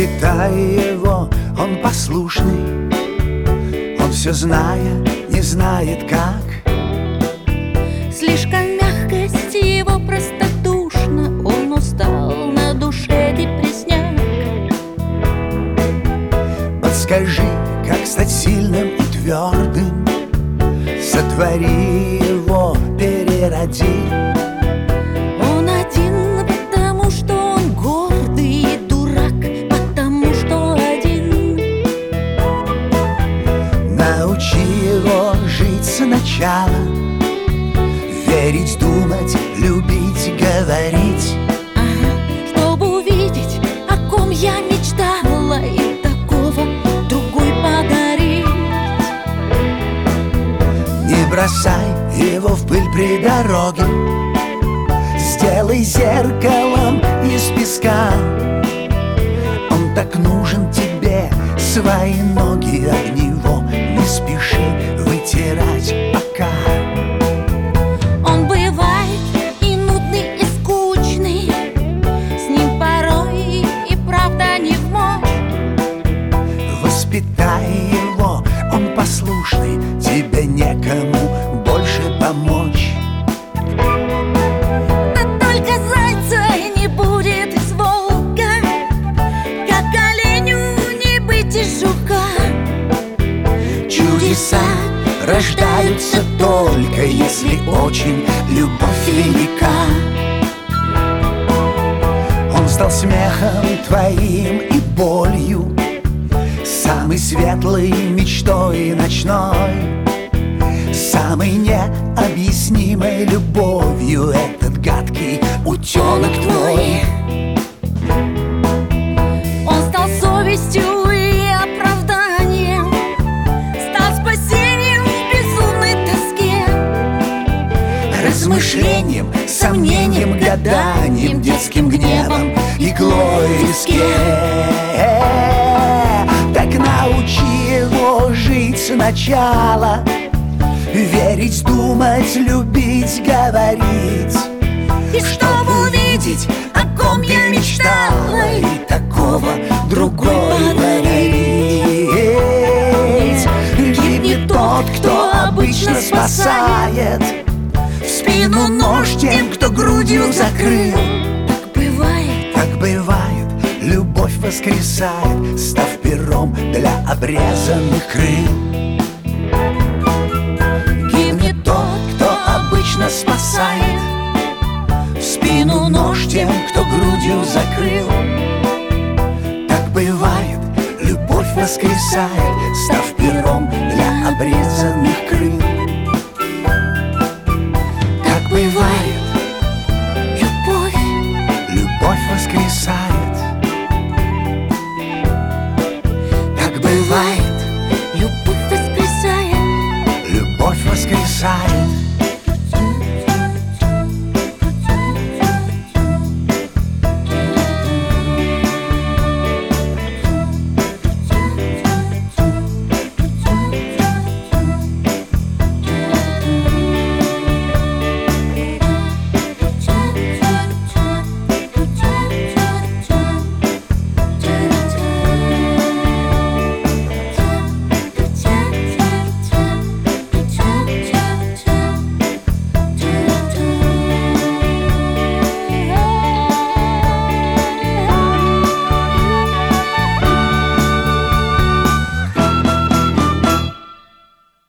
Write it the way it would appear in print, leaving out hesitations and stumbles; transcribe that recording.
Воспитай его, он послушный, он все знает, не знает как. Слишком мягкость его простодушна, он устал, на душе депресняк. Подскажи, как стать сильным и твердым, сотвори его, перероди. Он один, потому что он гордый, и дурак, потому что один. Научи его жить сначала, верить, думать, любить, говорить. Чтобы увидеть, о ком я мечтала, и такого другой подарить. Не бросай его в пыль при дороге, сделай зеркалом из песка. Он так нужен тебе, свои ноги об него не спеши вытирать пока. Он бывает и нудный, и скучный, с ним порой и правда не вмочь. Воспитай его, он послушный, тебе некому больше помочь. Да только зайца не будет из волка, как оленю не быть из жука. Чудеса рождаются только если очень любовь велика. Он стал смехом твоим и болью, самой светлой мечтой ночной, самой необъяснимой любовью этот гадкий утенок твой. Он стал совестью и оправданием, стал спасением в безумной тоске, Размышлением, сомнением, гаданием, детским гневом, иглой в виске. Так научи его жить сначала, верить, думать, любить, говорить. и чтобы увидеть, о ком я мечтала, и такого другой подарить. Гибнет тот, кто обычно спасает, в спину нож тем, кто грудью закрыл. так бывает, Любовь воскресает, став пером для обрезанных крыл. Гибнет тот, кто обычно спасает, в спину нож тем, кто грудью закрыл. Так бывает, любовь воскресает, став пером для обрезанных крыл. Так бывает, любовь воскресает. Так бывает, любовь воскресает. любовь воскресает.